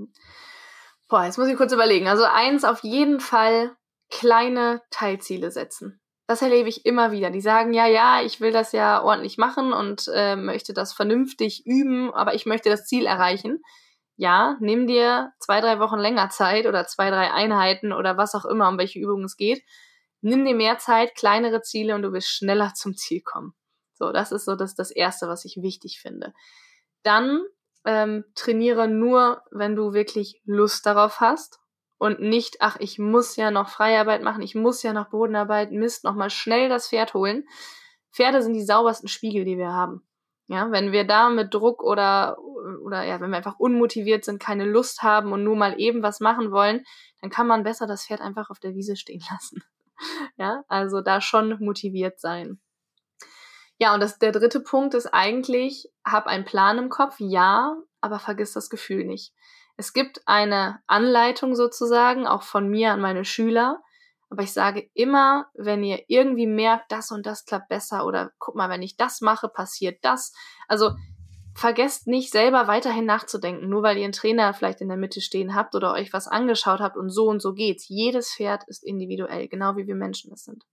Boah, jetzt muss ich kurz überlegen. Also eins, auf jeden Fall kleine Teilziele setzen. Das erlebe ich immer wieder. Die sagen, ja, ja, ich will das ja ordentlich machen und äh, möchte das vernünftig üben, aber ich möchte das Ziel erreichen. Ja, nimm dir zwei, drei Wochen länger Zeit oder zwei, drei Einheiten oder was auch immer, um welche Übungen es geht. Nimm dir mehr Zeit, kleinere Ziele und du wirst schneller zum Ziel kommen. So, das ist so das, das Erste, was ich wichtig finde. Dann ähm, trainiere nur, wenn du wirklich Lust darauf hast und nicht, ach, ich muss ja noch Freiarbeit machen, ich muss ja noch Bodenarbeit, Mist, nochmal schnell das Pferd holen. Pferde sind die saubersten Spiegel, die wir haben. Ja, wenn wir da mit Druck oder, oder ja, wenn wir einfach unmotiviert sind, keine Lust haben und nur mal eben was machen wollen, dann kann man besser das Pferd einfach auf der Wiese stehen lassen. Ja, also da schon motiviert sein. Ja, und das, der dritte Punkt ist eigentlich, hab einen Plan im Kopf, ja, aber vergiss das Gefühl nicht. Es gibt eine Anleitung sozusagen, auch von mir an meine Schüler, aber ich sage immer, wenn ihr irgendwie merkt, das und das klappt besser oder guck mal, wenn ich das mache, passiert das. Also vergesst nicht, selber weiterhin nachzudenken, nur weil ihr einen Trainer vielleicht in der Mitte stehen habt oder euch was angeschaut habt und so und so geht's. Jedes Pferd ist individuell, genau wie wir Menschen es sind.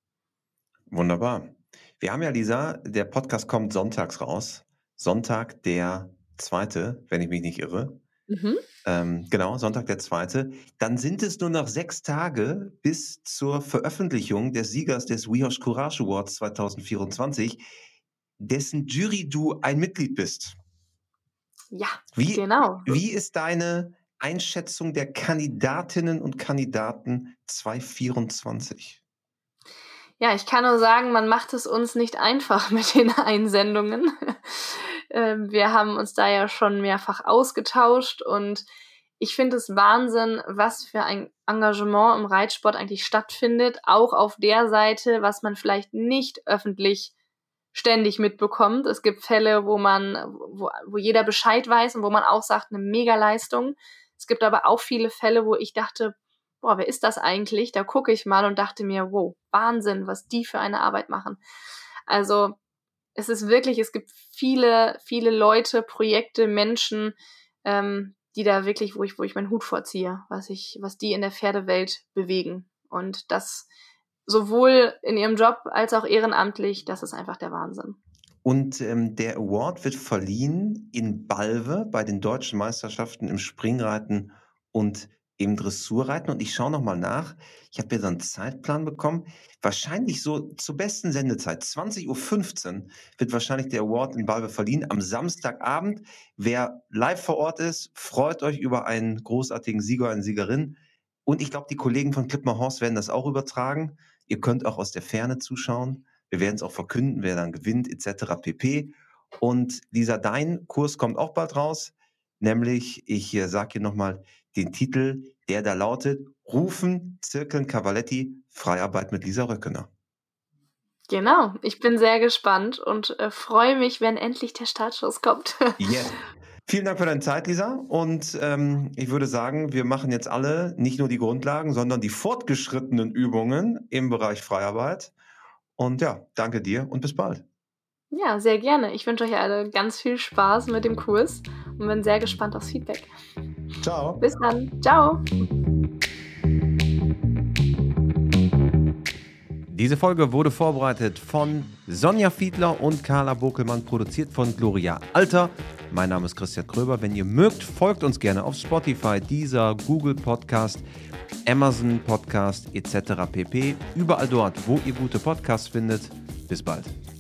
Wunderbar. Wir haben ja, Lisa, der Podcast kommt sonntags raus. Sonntag der zweite, wenn ich mich nicht irre. Mhm. Ähm, genau, Sonntag der zweite. Dann sind es nur noch sechs Tage bis zur Veröffentlichung des Siegers des WeHorse Courage Awards zwanzig vierundzwanzig, dessen Jury du ein Mitglied bist. Ja, Wie, genau. Wie ist deine Einschätzung der Kandidatinnen und Kandidaten zwanzig vierundzwanzig? Ja, ich kann nur sagen, man macht es uns nicht einfach mit den Einsendungen. Wir haben uns da ja schon mehrfach ausgetauscht und ich finde es Wahnsinn, was für ein Engagement im Reitsport eigentlich stattfindet, auch auf der Seite, was man vielleicht nicht öffentlich ständig mitbekommt. Es gibt Fälle, wo man, wo, wo jeder Bescheid weiß und wo man auch sagt, eine Mega-Leistung. Es gibt aber auch viele Fälle, wo ich dachte, boah, wer ist das eigentlich? Da gucke ich mal und dachte mir, wow, Wahnsinn, was die für eine Arbeit machen. Also es ist wirklich, es gibt viele, viele Leute, Projekte, Menschen, ähm, die da wirklich, wo ich, wo ich meinen Hut vorziehe, was ich, was die in der Pferdewelt bewegen. Und das sowohl in ihrem Job als auch ehrenamtlich, das ist einfach der Wahnsinn. Und ähm, der Award wird verliehen in Balve bei den deutschen Meisterschaften im Springreiten und im Dressurreiten. Und ich schaue nochmal nach. Ich habe hier so einen Zeitplan bekommen. Wahrscheinlich so zur besten Sendezeit, zwanzig Uhr fünfzehn, wird wahrscheinlich der Award in Balve verliehen am Samstagabend. Wer live vor Ort ist, freut euch über einen großartigen Sieger, eine Siegerin. Und ich glaube, die Kollegen von Clipmore Horse werden das auch übertragen. Ihr könnt auch aus der Ferne zuschauen. Wir werden es auch verkünden, wer dann gewinnt, et cetera pp. Und Lisa, dein Kurs kommt auch bald raus. Nämlich, ich äh, sage hier nochmal den Titel, der da lautet, Rufen, Zirkeln, Cavaletti, Freiarbeit mit Lisa Röckener. Genau, ich bin sehr gespannt und äh, freue mich, wenn endlich der Startschuss kommt. Yeah. Vielen Dank für deine Zeit, Lisa. Und ähm, ich würde sagen, wir machen jetzt alle nicht nur die Grundlagen, sondern die fortgeschrittenen Übungen im Bereich Freiarbeit. Und ja, danke dir und bis bald. Ja, sehr gerne. Ich wünsche euch alle ganz viel Spaß mit dem Kurs und bin sehr gespannt aufs Feedback. Ciao. Bis dann. Ciao. Diese Folge wurde vorbereitet von Sonja Fiedler und Carla Bokelmann, produziert von Gloria Alter. Mein Name ist Christian Kröber. Wenn ihr mögt, folgt uns gerne auf Spotify, Deezer, Google Podcast, Amazon Podcast et cetera pp. Überall dort, wo ihr gute Podcasts findet. Bis bald.